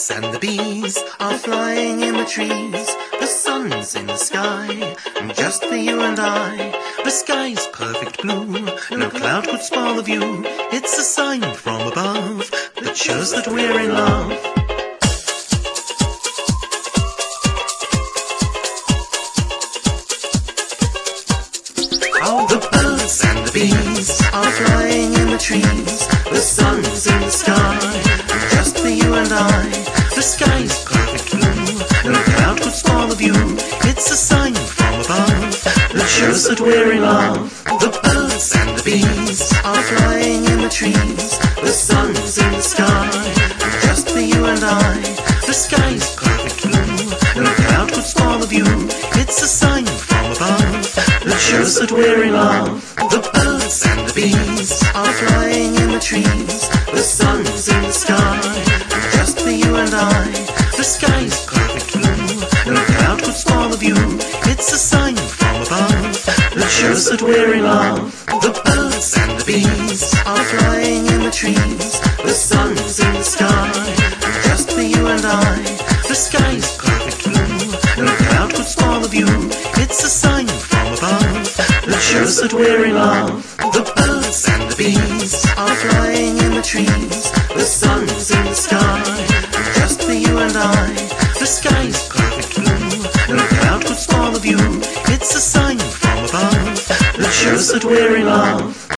birds and the bees are flying in the trees. The sun's in the sky, just for you and I. The sky's perfect blue, no cloud could spoil the view. It's a sign from above that shows that we're in love. Oh, the birds and the bees are flying in the trees. The sun's in the sky, just for you and I. The sky's perfect blue, no cloud could spoil the view. It's a sign from above that shows that we're in love. The birds and the bees are flying in the trees. The sun's in the sky, just for you and I. The sky's perfect blue, no cloud could spoil the view. It's a sign from above that shows that we're in love. The birds and the bees are flying in the trees. The sun's in the sky, just for you and I. The sky's perfect blue, no cloud could spoil the view. It's a sign from above that shows that we're in love. The birds and the bees are flying in the trees. The sun's in the sky, just for you and I. The sky's perfect blue, no cloud could spoil the view. It's a sign from above that shows that we're in love. The birds and the bees are flying in the trees. The sun's in the sky, just for you and I. The sky's perfect blue, no cloud could spoil the view. It's a sign from above that shows that we're in love.